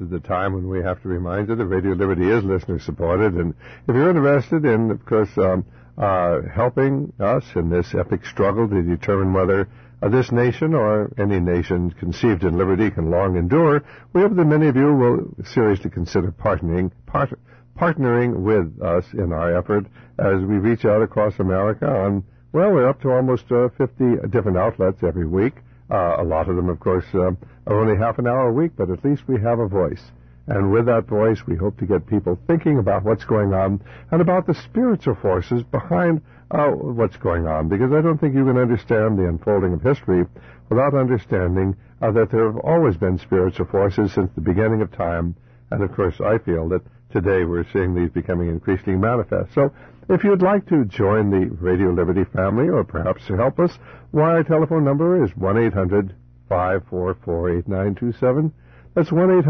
is the time when we have to remind you that Radio Liberty is listener-supported. And if you're interested in, of course, helping us in this epic struggle to determine whether this nation or any nation conceived in liberty can long endure, we hope that many of you will seriously consider partnering with us in our effort as we reach out across America on, well, we're up to almost 50 different outlets every week. A lot of them, of course, are only half an hour a week, but at least we have a voice. And with that voice, we hope to get people thinking about what's going on and about the spiritual forces behind what's going on, because I don't think you can understand the unfolding of history without understanding that there have always been spiritual forces since the beginning of time. And, of course, I feel that today we're seeing these becoming increasingly manifest. So if you'd like to join the Radio Liberty family or perhaps to help us, why our telephone number is 1-800-544-8927. That's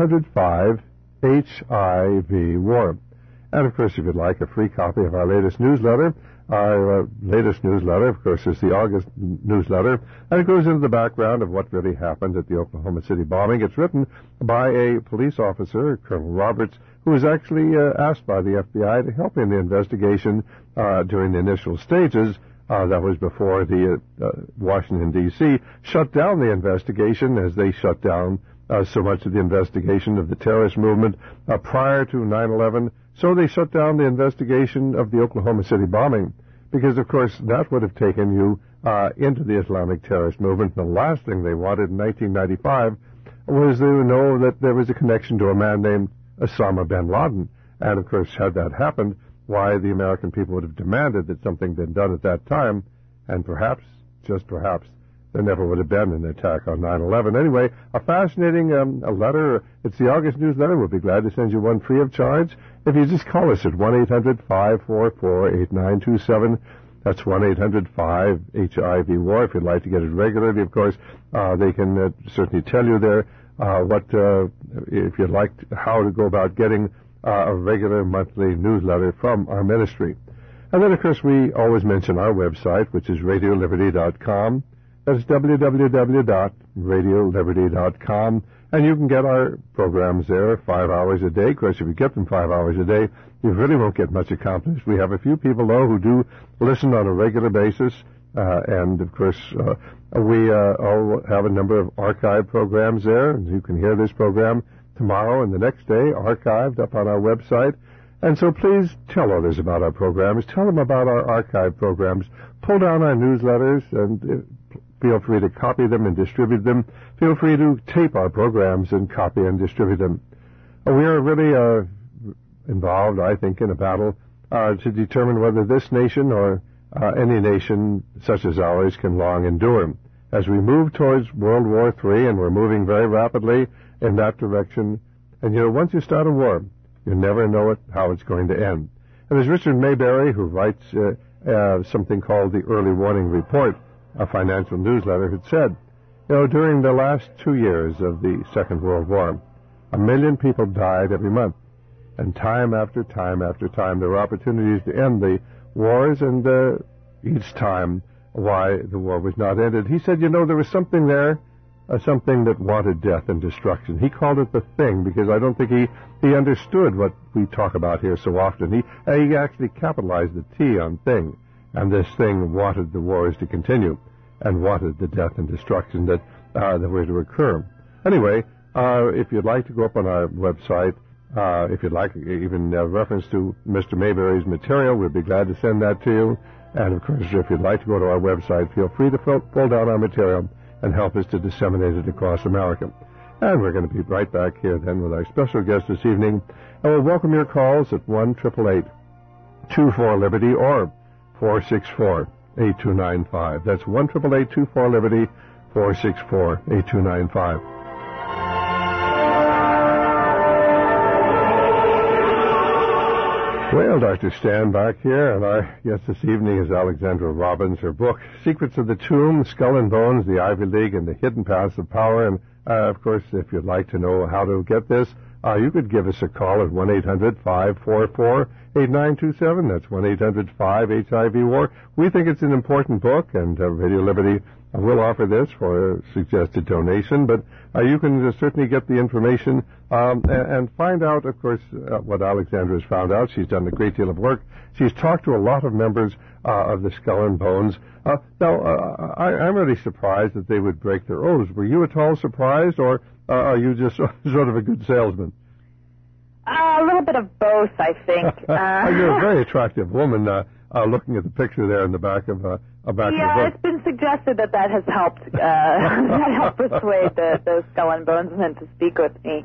1-800-5-HIV-WAR. And, of course, if you'd like a free copy of our latest newsletter, of course, is the August newsletter, and it goes into the background of what really happened at the Oklahoma City bombing. It's written by a police officer, Colonel Roberts, who was actually asked by the FBI to help in the investigation during the initial stages. That was before the Washington, D.C. shut down the investigation, as they shut down so much of the investigation of the terrorist movement prior to 9/11. So they shut down the investigation of the Oklahoma City bombing because, of course, that would have taken you into the Islamic terrorist movement. And the last thing they wanted in 1995 was to know that there was a connection to a man named Osama bin Laden. And, of course, had that happened, why the American people would have demanded that something been done at that time, and perhaps, just perhaps, there never would have been an attack on 9/11. Anyway, a fascinating a letter. It's the August newsletter. We'll be glad to send you one free of charge if you just call us at 1-800-544-8927. That's 1-800-5-HIV-WAR. If you'd like to get it regularly, of course, they can certainly tell you there if you'd like how to go about getting a regular monthly newsletter from our ministry. And then, of course, we always mention our website, which is radioliberty.com. That's www.radioliberty.com, and you can get our programs there 5 hours a day. Of course, if you get them 5 hours a day, you really won't get much accomplished. We have a few people, though, who do listen on a regular basis, and, of course, we all have a number of archive programs there, and you can hear this program tomorrow and the next day archived up on our website. And so please tell others about our programs. Tell them about our archive programs. Pull down our newsletters and feel free to copy them and distribute them. Feel free to tape our programs and copy and distribute them. We are really involved, I think, in a battle to determine whether this nation or any nation such as ours can long endure. As we move towards World War III, and we're moving very rapidly in that direction, and, once you start a war, you never know how it's going to end. And there's Richard Mayberry, who writes something called the Early Warning Report, a financial newsletter, had said, during the last 2 years of the Second World War, 1 million people died every month. And time after time after time, there were opportunities to end the wars, and each time why the war was not ended. He said, there was something there, something that wanted death and destruction. He called it the Thing, because I don't think he understood what we talk about here so often. He actually capitalized the T on thing. And this thing wanted the wars to continue and wanted the death and destruction that were to occur. Anyway, if you'd like to go up on our website, if you'd like even reference to Mr. Mayberry's material, we'd be glad to send that to you. And, of course, if you'd like to go to our website, feel free to pull down our material and help us to disseminate it across America. And we're going to be right back here then with our special guest this evening. And we'll welcome your calls at 1-888-24-LIBERTY or 464-8295. That's 1-888-24-LIBERTY, 464-8295. Well, Dr. Stan back here, and our guest this evening is Alexandra Robbins. Her book, Secrets of the Tomb, Skull and Bones, the Ivy League, and the Hidden Paths of Power. And, of course, if you'd like to know how to get this, you could give us a call at 1-800-544-8927. That's 1-800-5-HIV-WAR. We think it's an important book, and Radio Liberty We'll offer this for a suggested donation, but you can certainly get the information and find out, of course, what Alexandra has found out. She's done a great deal of work. She's talked to a lot of members of the Skull and Bones. I'm really surprised that they would break their oaths. Were you at all surprised, or are you just sort of a good salesman? A little bit of both, I think. You're a very attractive woman, looking at the picture there in the back of the book. Yeah, it's been suggested that has helped that helped persuade those Skull and Bones men to speak with me.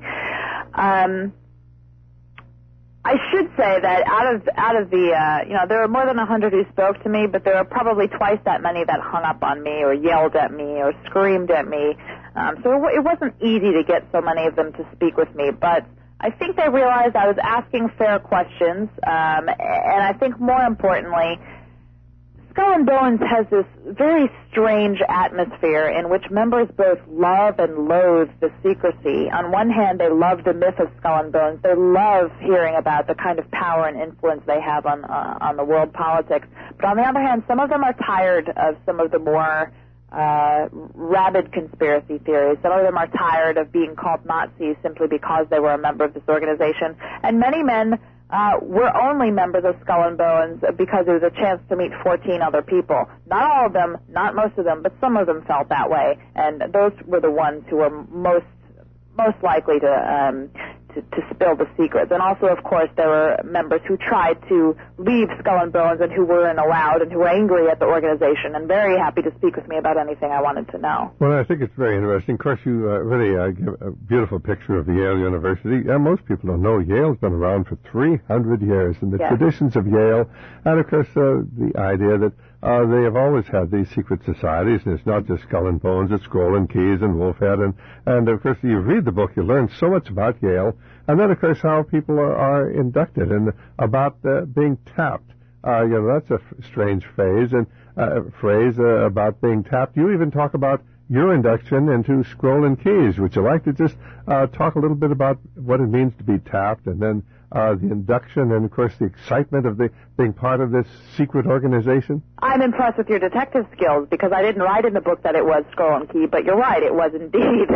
I should say that out of the there were more than 100 who spoke to me, but there were probably twice that many that hung up on me or yelled at me or screamed at me. So it wasn't easy to get so many of them to speak with me, but I think they realized I was asking fair questions, and I think more importantly, Skull and Bones has this very strange atmosphere in which members both love and loathe the secrecy. On one hand, they love the myth of Skull and Bones. They love hearing about the kind of power and influence they have on the world politics. But on the other hand, some of them are tired of some of the more rabid conspiracy theories. Some of them are tired of being called Nazis simply because they were a member of this organization. And many men were only members of Skull and Bones because it was a chance to meet 14 other people. Not all of them, not most of them, but some of them felt that way. And those were the ones who were most likely to spill the secrets. And also, of course, there were members who tried to leave Skull and Bones and who weren't allowed and who were angry at the organization and very happy to speak with me about anything I wanted to know. Well, I think it's very interesting. Of course, you really give a beautiful picture of the Yale University. Most people don't know Yale's been around for 300 years, and the traditions of Yale, and of course the idea that they have always had these secret societies, and it's not just Skull and Bones, it's Scroll and Keys and Wolfhead, and of course you read the book, you learn so much about Yale, and then of course how people are inducted and about being tapped. That's a strange phrase about being tapped. You even talk about your induction into Scroll and Keys. Would you like to just talk a little bit about what it means to be tapped, and then the induction, and of course the excitement of being part of this secret organization? I'm impressed with your detective skills, because I didn't write in the book that it was Scroll and Key, but you're right, it was indeed.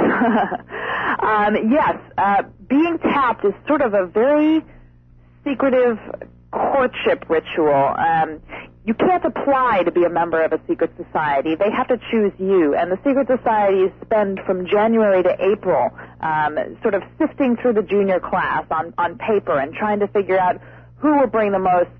Yes, being tapped is sort of a very secretive courtship ritual. You can't apply to be a member of a secret society. They have to choose you. And the secret societies spend from January to April sort of sifting through the junior class on paper and trying to figure out who will bring the most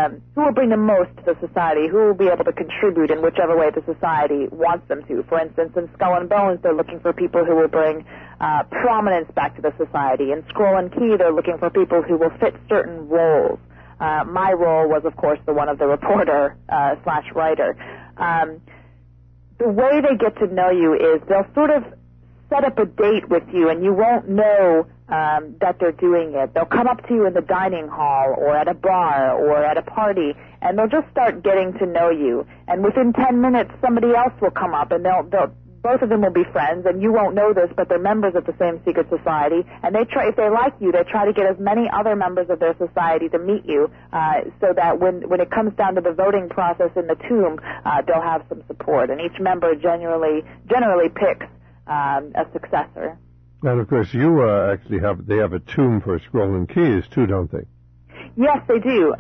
to the society, who will be able to contribute in whichever way the society wants them to. For instance, in Skull and Bones, they're looking for people who will bring prominence back to the society. In Scroll and Key, they're looking for people who will fit certain roles. My role was, of course, the one of the reporter / writer. The way they get to know you is they'll sort of set up a date with you, and you won't know that they're doing it. They'll come up to you in the dining hall or at a bar or at a party, and they'll just start getting to know you. And within 10 minutes, somebody else will come up, and both of them will be friends, and you won't know this, but they're members of the same secret society, and if they like you, they try to get as many other members of their society to meet you, so that when it comes down to the voting process in the tomb, they'll have some support, and each member generally picks a successor. And of course, you actually they have a tomb for Scroll and Keys too, don't they? Yes, they do.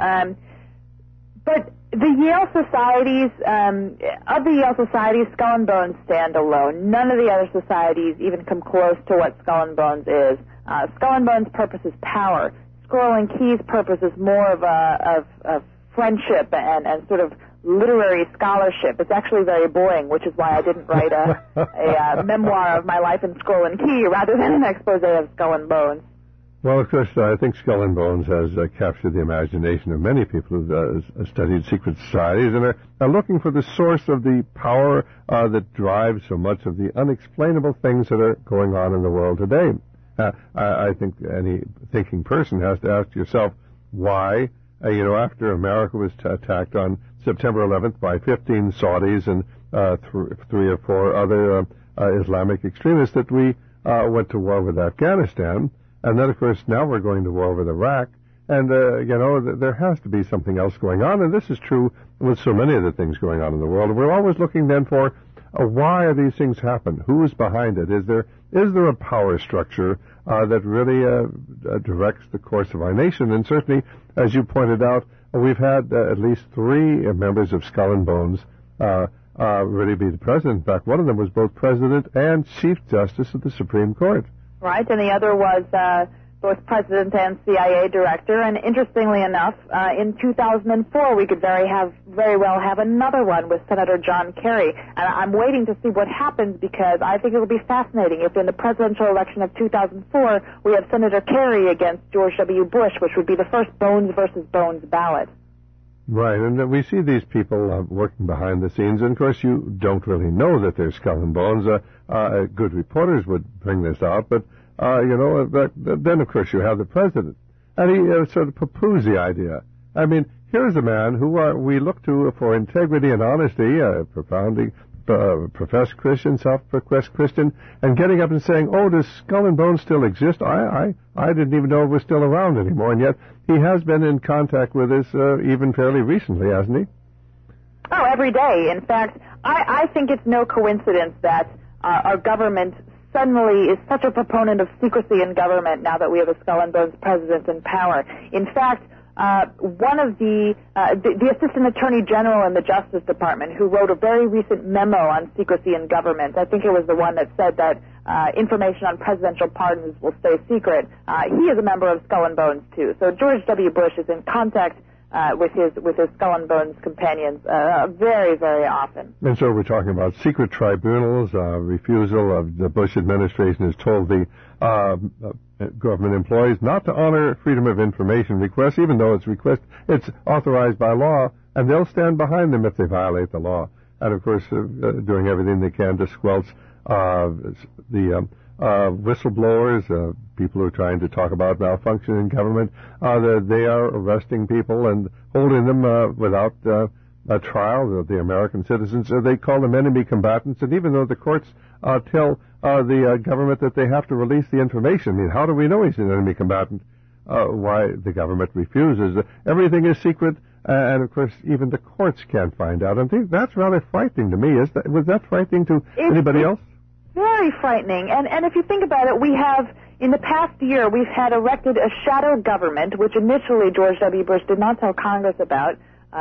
But the Yale societies, of the Yale societies, Skull and Bones stand alone. None of the other societies even come close to what Skull and Bones is. Skull and Bones' purpose is power. Scroll and Keys' purpose is more of friendship and sort of literary scholarship. It's actually very boring, which is why I didn't write a memoir of my life in Scroll and Key rather than an expose of Skull and Bones. Well, of course, I think Skull and Bones has captured the imagination of many people who've studied secret societies and are looking for the source of the power that drives so much of the unexplainable things that are going on in the world today. I think any thinking person has to ask yourself why, after America was attacked on September 11th by 15 Saudis and 3 or 4 other Islamic extremists, that we went to war with Afghanistan. And then, of course, now we're going to war with Iraq. And, there has to be something else going on. And this is true with so many of the things going on in the world. We're always looking then for Why are these things happen? Who is behind it? Is there a power structure that really directs the course of our nation? And certainly, as you pointed out, we've had at least 3 members of Skull and Bones really be the president. In fact, one of them was both president and Chief Justice of the Supreme Court. Right, and the other was both president and CIA director. And interestingly enough, in 2004, we could very well have another one with Senator John Kerry. And I'm waiting to see what happens, because I think it will be fascinating if in the presidential election of 2004 we have Senator Kerry against George W. Bush, which would be the first Bones versus Bones ballot. Right, and we see these people working behind the scenes, and of course you don't really know that they're Skull and Bones. Good reporters would bring this out, but then of course you have the president, and he sort of poo-poos the idea. I mean, here's a man who we look to for integrity and honesty, profoundly professed Christian, self-professed Christian, and getting up and saying, "Oh, does Skull and Bones still exist? I didn't even know it was still around anymore," and yet he has been in contact with us even fairly recently, hasn't he? Oh, every day. In fact, I think it's no coincidence that our government suddenly is such a proponent of secrecy in government now that we have a Skull and Bones president in power. In fact, one of the Assistant Attorney General in the Justice Department, who wrote a very recent memo on secrecy in government, I think it was the one that said that information on presidential pardons will stay secret, he is a member of Skull and Bones too. So George W. Bush is in contact with his Skull and Bones companions very, very often. And so we're talking about secret tribunals. Refusal of the Bush administration has told the government employees not to honor Freedom of Information requests, even though it's authorized by law, and they'll stand behind them if they violate the law. And of course, doing everything they can to squelch the whistleblowers, people who are trying to talk about malfunction in government. They are arresting people and holding them without a trial. The American citizens, they call them enemy combatants, and even though the courts tell the government that they have to release the information, I mean, how do we know he's an enemy combatant? Why the government refuses. Everything is secret, and of course even the courts can't find out. I think that's rather frightening to me. Was that frightening to anybody else? Very frightening. And if you think about it, we have, in the past year, we've had erected a shadow government, which initially George W. Bush did not tell Congress about,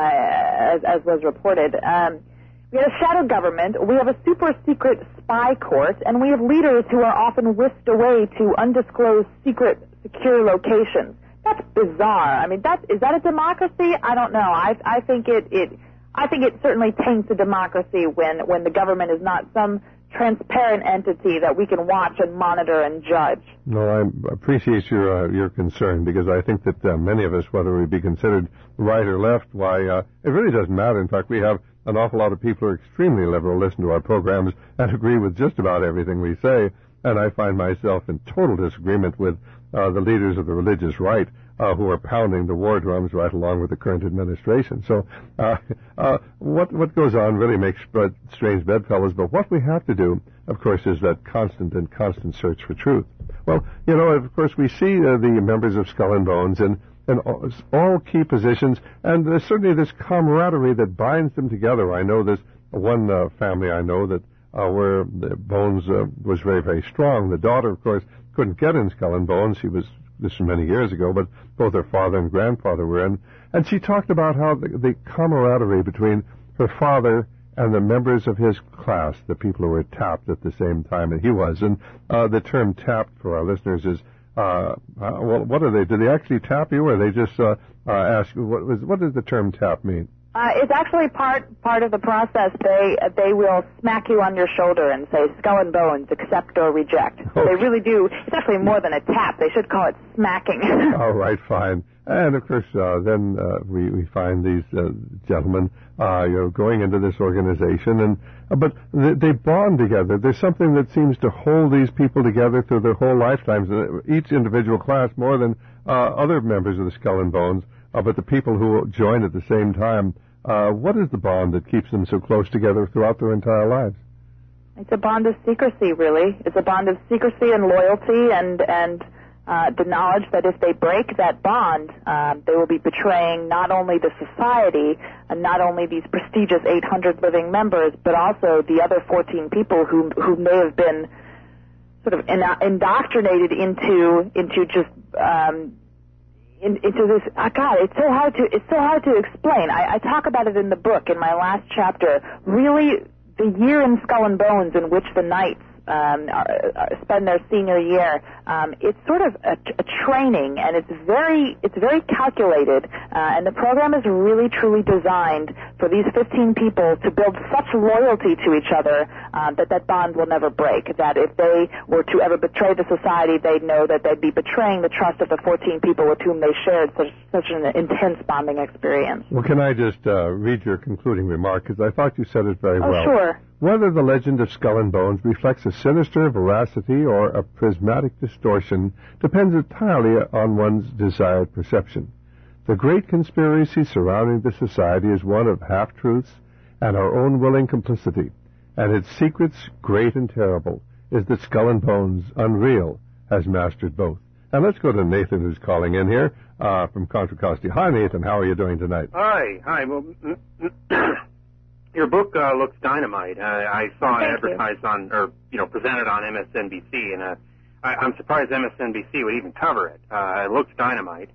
as was reported. We had a shadow government, we have a super-secret spy court, and we have leaders who are often whisked away to undisclosed, secret, secure locations. That's bizarre. I mean, is that a democracy? I don't know. I think it certainly taints a democracy when the government is not some transparent entity that we can watch and monitor and judge. No, I appreciate your concern, because I think that many of us, whether we be considered right or left, it really doesn't matter. In fact, we have an awful lot of people who are extremely liberal, listen to our programs, and agree with just about everything we say, and I find myself in total disagreement with the leaders of the religious right, who are pounding the war drums right along with the current administration. So what goes on really makes strange bedfellows, but what we have to do, of course, is that constant search for truth. Well, of course, we see the members of Skull and Bones in all key positions, and there's certainly this camaraderie that binds them together. I know there's one family I know that where the Bones was very, very strong. The daughter, of course, couldn't get in Skull and Bones. This was many years ago, but both her father and grandfather were in. And she talked about how the camaraderie between her father and the members of his class, the people who were tapped at the same time that he was. And the term tapped for our listeners is, what are they? Do they actually tap you, or they just ask you, what does the term tap mean? It's actually part of the process. They will smack you on your shoulder and say, Skull and Bones, accept or reject. So they really do. It's actually more than a tap. They should call it smacking. All right, fine. And of course, then we find these gentlemen, going into this organization, but they bond together. There's something that seems to hold these people together through their whole lifetimes. Each individual class more than other members of the Skull and Bones, but the people who join at the same time. What is the bond that keeps them so close together throughout their entire lives? It's a bond of secrecy, really. It's a bond of secrecy and loyalty and the knowledge that if they break that bond, they will be betraying not only the society and not only these prestigious 800 living members, but also the other 14 people who may have been sort of indoctrinated into just into this. God, it's so hard to explain. I talk about it in the book in my last chapter. Really, the year in Skull and Bones in which the knights spend their senior year, it's sort of a training, and it's very calculated, and the program is really truly designed for these 15 people to build such loyalty to each other that bond will never break, that if they were to ever betray the society, they'd know that they'd be betraying the trust of the 14 people with whom they shared such an intense bonding experience. Well, can I just read your concluding remark, because I thought you said it very well. Oh, sure. Whether the legend of Skull and Bones reflects a sinister veracity or a prismatic distortion depends entirely on one's desired perception. The great conspiracy surrounding the society is one of half-truths and our own willing complicity, and its secrets, great and terrible, is that Skull and Bones, unreal, has mastered both. And let's go to Nathan, who's calling in here from Contra Costa. Hi, Nathan. How are you doing tonight? Hi. Well, your book looks dynamite. I saw it advertised presented on MSNBC, and I'm surprised MSNBC would even cover it. It looks dynamite.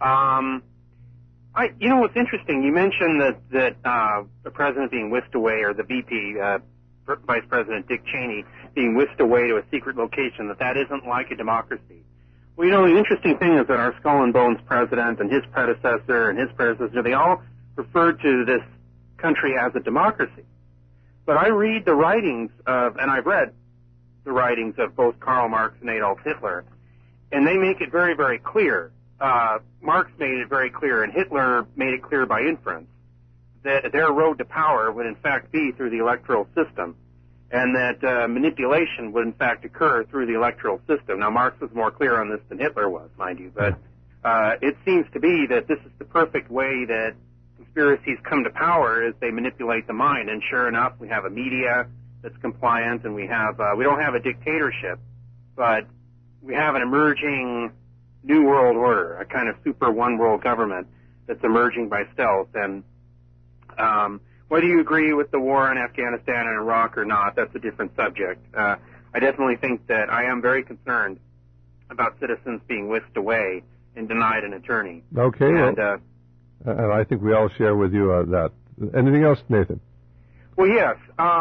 What's interesting, you mentioned that the president being whisked away, or the VP, Vice President Dick Cheney, being whisked away to a secret location, that isn't like a democracy. Well, the interesting thing is that our Skull and Bones president and his predecessor, they all referred to this country as a democracy. But I read the writings and I've read the writings of both Karl Marx and Adolf Hitler, and they make it very, very clear. Marx made it very clear, and Hitler made it clear by inference, that their road to power would in fact be through the electoral system, and that manipulation would in fact occur through the electoral system. Now, Marx was more clear on this than Hitler was, mind you, but it seems to be that this is the perfect way that conspiracies come to power, is they manipulate the mind. And sure enough, we have a media that's compliant, and we don't have a dictatorship, but we have an emerging new world order, a kind of super one world government that's emerging by stealth. And whether you agree with the war in Afghanistan and Iraq or not, that's a different subject. I definitely think that I am very concerned about citizens being whisked away and denied an attorney. Okay. And I think we all share with you that. Anything else, Nathan? Well, yes.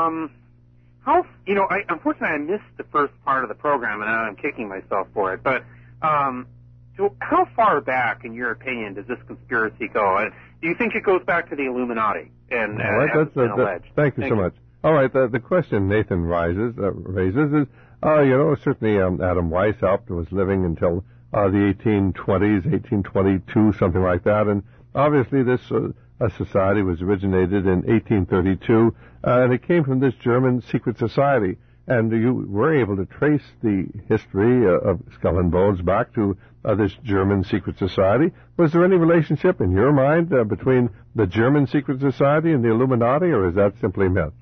Unfortunately, I missed the first part of the program, and I'm kicking myself for it. But so how far back, in your opinion, does this conspiracy go? Do you think it goes back to the Illuminati? And that's alleged. Thank you so much. All right. The question Nathan raises is, certainly Adam Weishaupt was living until the 1820s, 1822, something like that, and obviously, this society was originated in 1832, and it came from this German secret society. And you were able to trace the history of Skull and Bones back to this German secret society. Was there any relationship, in your mind, between the German secret society and the Illuminati, or is that simply myth?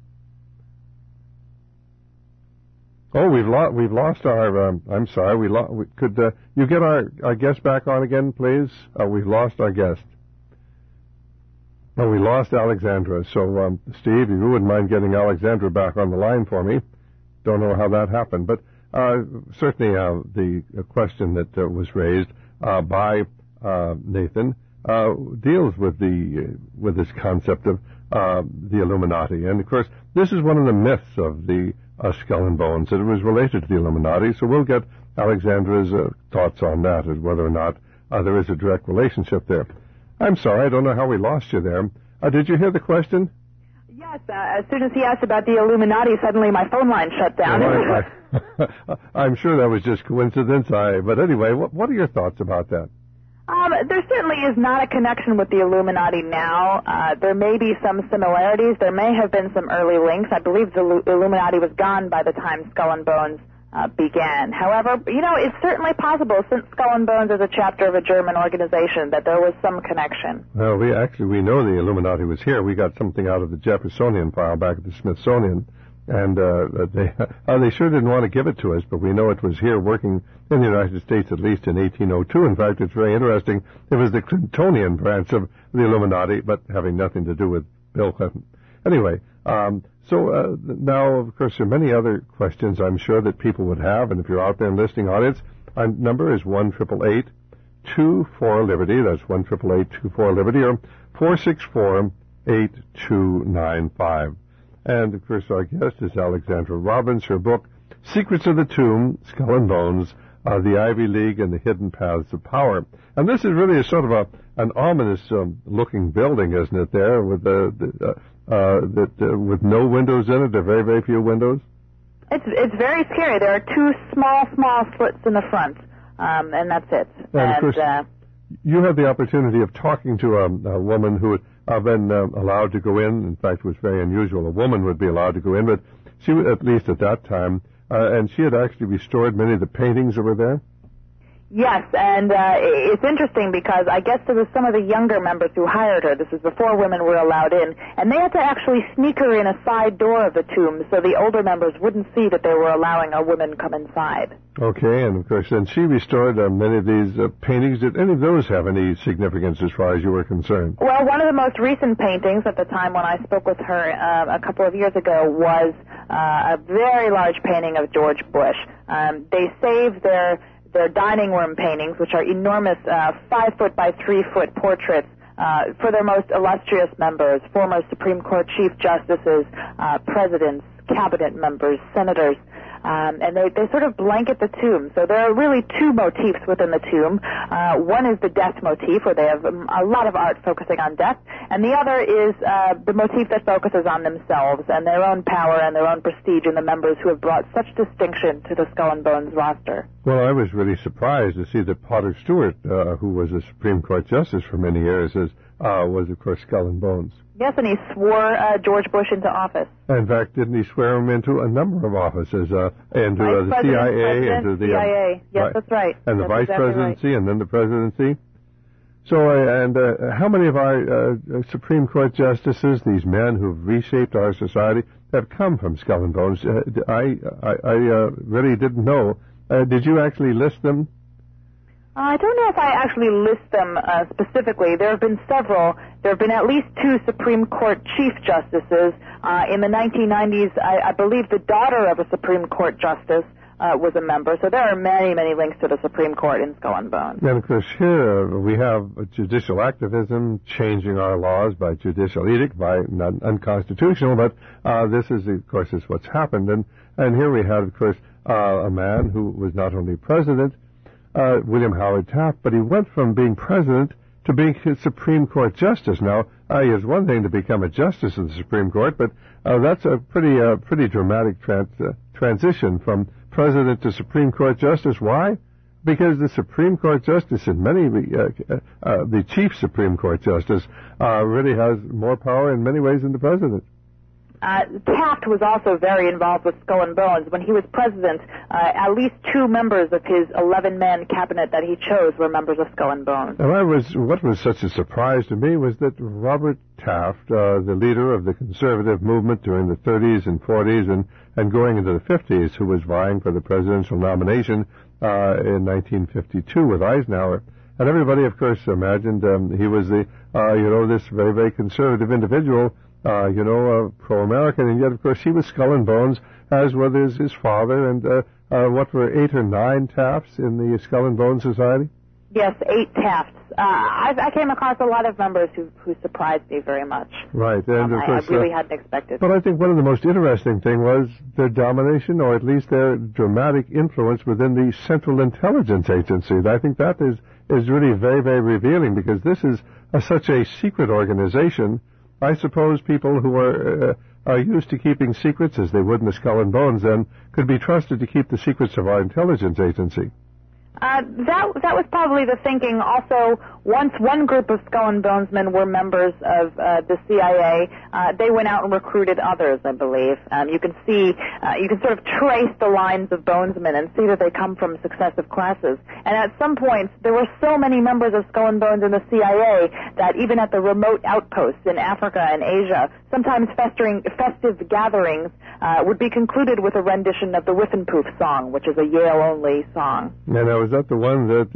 Oh, we've lost our. I'm sorry. Could you get our guest back on again, please? We've lost our guest. Oh, we lost Alexandra. So, Steve, if you wouldn't mind getting Alexandra back on the line for me. Don't know how that happened, but certainly the question that was raised by Nathan deals with this concept of the Illuminati, and of course, this is one of the myths of the Skull and Bones, that it was related to the Illuminati, so we'll get Alexandra's thoughts on that, as whether or not there is a direct relationship there. I'm sorry, I don't know how we lost you there. Did you hear the question? Yes, as soon as he asked about the Illuminati, suddenly my phone line shut down. I'm sure that was just coincidence, but anyway, what are your thoughts about that? There certainly is not a connection with the Illuminati now. There may be some similarities. There may have been some early links. I believe the Illuminati was gone by the time Skull and Bones began. However, it's certainly possible, since Skull and Bones is a chapter of a German organization, that there was some connection. Well, we know the Illuminati was here. We got something out of the Jeffersonian file back at the Smithsonian And they sure didn't want to give it to us, but we know it was here working in the United States at least in 1802. In fact, it's very interesting. It was the Clintonian branch of the Illuminati, but having nothing to do with Bill Clinton. Anyway, now, of course, there are many other questions I'm sure that people would have, and if you're out there in the listening audience, our number is 1-888-24-LIBERTY. That's 1-888-24-LIBERTY, or 464-8295. And, of course, our guest is Alexandra Robbins. Her book, Secrets of the Tomb, Skull and Bones, the Ivy League and the Hidden Paths of Power. And this is really a sort of an ominous looking building, isn't it, there, with with no windows in it. There are very, very few windows. It's very scary. There are two small slits in the front, and that's it. And of course, you had the opportunity of talking to a woman who had been allowed to go in. In fact, it was very unusual. A woman would be allowed to go in, but she, at least at that time, and she had actually restored many of the paintings that were there. Yes, and it's interesting because I guess there was some of the younger members who hired her. This is before women were allowed in, and they had to actually sneak her in a side door of the tomb so the older members wouldn't see that they were allowing a woman come inside. Okay, and of course, then she restored many of these paintings. Did any of those have any significance as far as you were concerned? Well, one of the most recent paintings at the time when I spoke with her a couple of years ago was a very large painting of George Bush. They saved their dining room paintings, which are enormous 5-foot by 3-foot portraits for their most illustrious members, former Supreme Court Chief Justices, presidents, cabinet members, senators. And they sort of blanket the tomb. So there are really two motifs within the tomb. One is the death motif, where they have a lot of art focusing on death, and the other is the motif that focuses on themselves and their own power and their own prestige and the members who have brought such distinction to the Skull and Bones roster. Well, I was really surprised to see that Potter Stewart, who was a Supreme Court Justice for many years, was, of course, Skull and Bones. Yes, and he swore George Bush into office. In fact, didn't he swear him into a number of offices, into the CIA, into the CIA. Yes, right. That's right. And the that's vice presidency, right. And then the presidency. So, how many of our Supreme Court justices, these men who've reshaped our society, have come from Skull and Bones? I really didn't know. Did you actually list them? I don't know if I actually list them specifically. There have been several. There have been at least 2 Supreme Court Chief Justices. In the 1990s, I believe the daughter of a Supreme Court Justice was a member. So there are many, many links to the Supreme Court in Skull and Bones. And, of course, here we have judicial activism, changing our laws by judicial edict, by not unconstitutional, but this is, of course, is what's happened. And here we have, of course, a man who was not only president, William Howard Taft, but he went from being president to being his Supreme Court Justice. Now, it's one thing to become a justice of the Supreme Court, but that's a pretty dramatic transition from president to Supreme Court Justice. Why? Because the Supreme Court Justice, and the Chief Supreme Court Justice, really has more power in many ways than the president. Taft was also very involved with Skull and Bones. When he was president, at least 2 members of his 11-man cabinet that he chose were members of Skull and Bones. And what was such a surprise to me was that Robert Taft, the leader of the conservative movement during the 30s and 40s and going into the 50s, who was vying for the presidential nomination in 1952 with Eisenhower, and everybody, of course, imagined he was this very, very conservative individual, pro-American, and yet, of course, he was Skull and Bones, as was his father, and what were 8 or 9 Tafts in the Skull and Bones Society? Yes, 8 Tafts. I came across a lot of members who surprised me very much. Right, and of course, I really hadn't expected. But I think one of the most interesting thing was their domination, or at least their dramatic influence within the Central Intelligence Agency. I think that is really very, very revealing, because this is such a secret organization. I suppose people who are used to keeping secrets, as they would in the Skull and Bones, then could be trusted to keep the secrets of our intelligence agency. That was probably the thinking. Also, once one group of Skull and Bonesmen were members of the CIA, they went out and recruited others, I believe. You can sort of trace the lines of Bonesmen and see that they come from successive classes. And at some points, there were so many members of Skull and Bones in the CIA that even at the remote outposts in Africa and Asia, sometimes festive gatherings, would be concluded with a rendition of the Whiffenpoof song, which is a Yale-only song. And now, is that the one that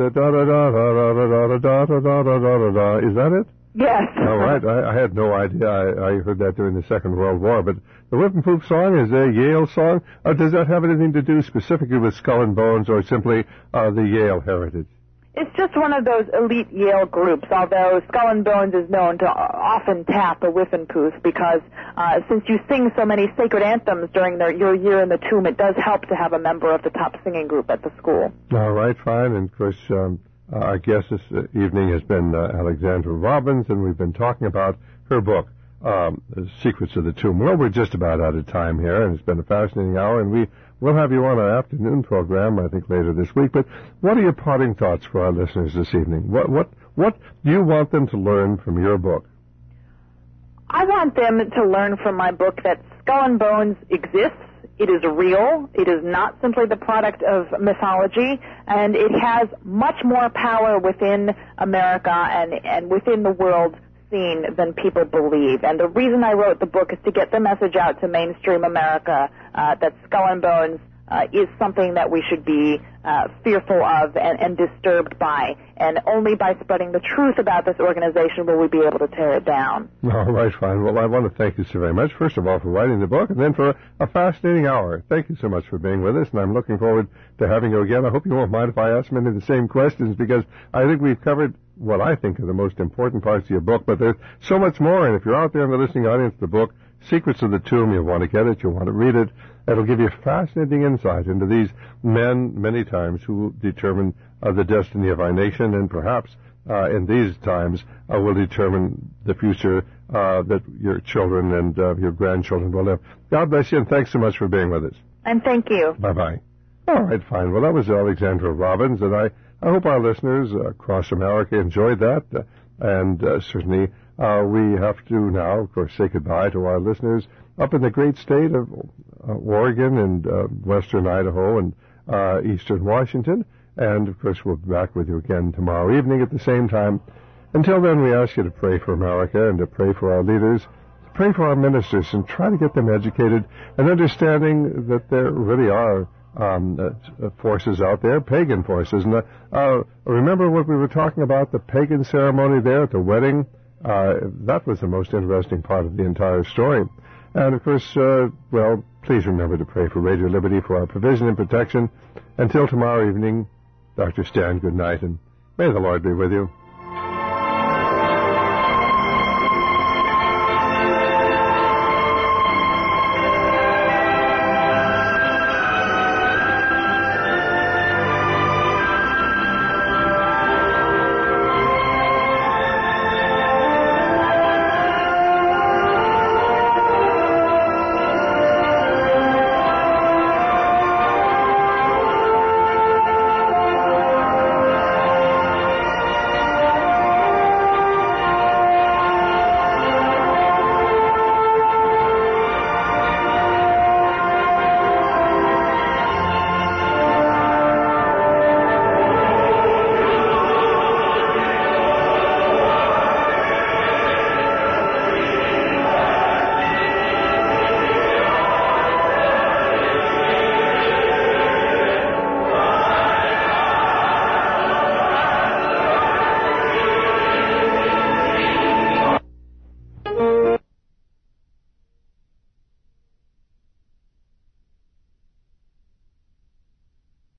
da-da-da-da-da-da-da-da-da-da-da-da? Is that it? Yes. All right. I had no idea. I heard that during the Second World War. But the Whiffenpoof song is a Yale song. Does that have anything to do specifically with Skull and Bones or simply the Yale heritage? It's just one of those elite Yale groups, although Skull and Bones is known to often tap a Whiffenpoof because since you sing so many sacred anthems during your year in the tomb, it does help to have a member of the top singing group at the school. All right, fine. And, of course, our guest this evening has been Alexandra Robbins, and we've been talking about her book, Secrets of the Tomb. Well, we're just about out of time here, and it's been a fascinating hour, and we'll have you on our afternoon program, I think, later this week. But what are your parting thoughts for our listeners this evening? What do you want them to learn from your book? I want them to learn from my book that Skull and Bones exists. It is real. It is not simply the product of mythology, and it has much more power within America and within the world scene than people believe. And the reason I wrote the book is to get the message out to mainstream America that Skull and Bones is something that we should be fearful of and disturbed by. And only by spreading the truth about this organization will we be able to tear it down. All right, fine. Well, I want to thank you so very much, first of all, for writing the book, and then for a fascinating hour. Thank you so much for being with us, and I'm looking forward to having you again. I hope you won't mind if I ask many of the same questions, because I think we've covered what I think are the most important parts of your book, but there's so much more, and if you're out there in the listening audience, the book, Secrets of the Tomb, you'll want to get it, you'll want to read it. It'll give you fascinating insight into these men, many times, who determine the destiny of our nation, and perhaps in these times will determine the future that your children and your grandchildren will live. God bless you, and thanks so much for being with us. And thank you. Bye-bye. All right, fine. Well, that was Alexandra Robbins, and I hope our listeners across America enjoyed that, and certainly we have to now, of course, say goodbye to our listeners up in the great state of Oregon and western Idaho and eastern Washington. And, of course, we'll be back with you again tomorrow evening at the same time. Until then, we ask you to pray for America and to pray for our leaders, to pray for our ministers, and try to get them educated and understanding that there really are forces out there, pagan forces. And remember what we were talking about, the pagan ceremony there at the wedding? That was the most interesting part of the entire story. And, of course, well, please remember to pray for Radio Liberty for our provision and protection. Until tomorrow evening, Dr. Stan, good night, and may the Lord be with you.